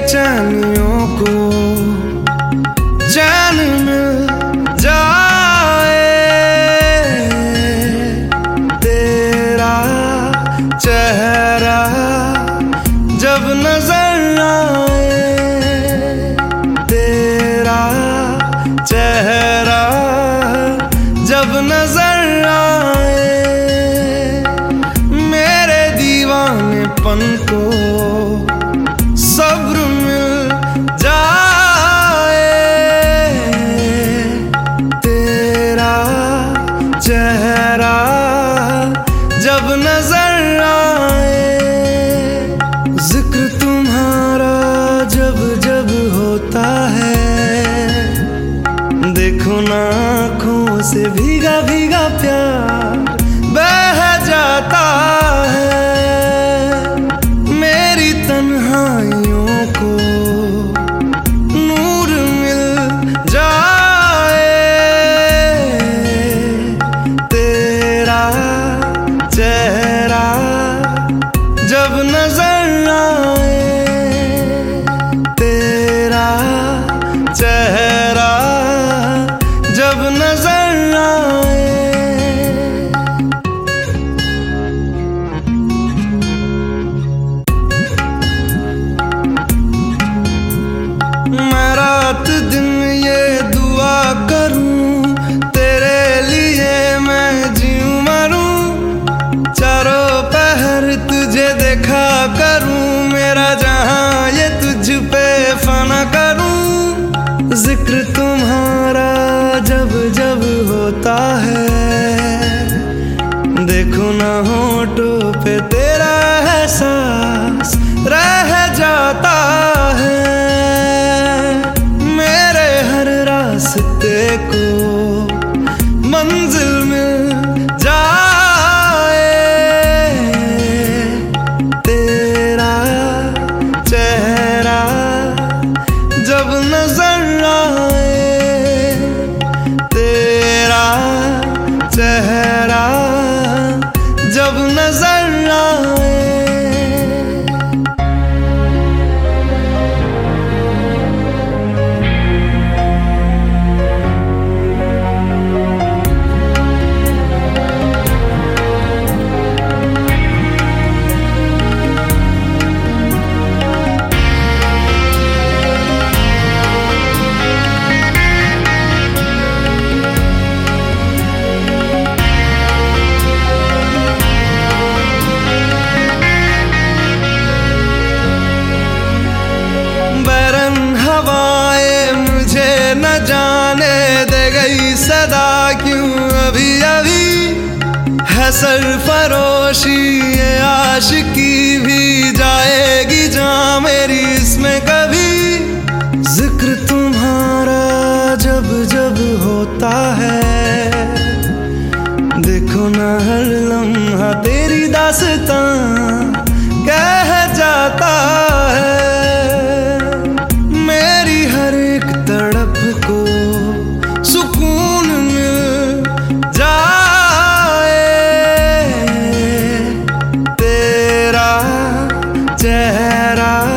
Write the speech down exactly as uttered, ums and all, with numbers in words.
बेचैनियों को चैन मिल जाए, तेरा चेहरा जब नजर आए, तेरा चेहरा जब नजर आए, मेरे दीवानेपन को सब्र मिल जाए, तेरा चेहरा जब नजर आए, जिक्र तुम्हारा जब जब होता है, देखो ना आँखों से भीगा भीगा प्यार बह जाता है, मेरी तन्हाइयों को नूर मिल जाए, तेरा चेहरा जब नजर आए, तेरा चेहरा जब नजर आए। मैं रात दिन ये दुआ करूं, तेरे लिए मैं जीऊं मरूं, चारों पहर तुझे देखा करूं, मेरा जहां ये तुझ पे फना करूं, जिक्र तुम्हारा जब जब होता है, देखो ना होठों पे तेरा एहसास रह जाता है, मेरे हर रास्ते को मंजिल मिल जाए, तेरा चेहरा जब नजर आए, तेरा चेहरा जब नजर आए। न जाने दे गई सदा क्यों अभी अभी, है सरफरोशी ये आशिकी भी जाएगी जहाँ मेरी इसमें कभी, जिक्र तुम्हारा जब जब होता है, देखो ना हर लम्हा तेरी दास्तां कह जाता है, मेरी हर एक तड़प को सुकून मिल जाए, तेरा चेहरा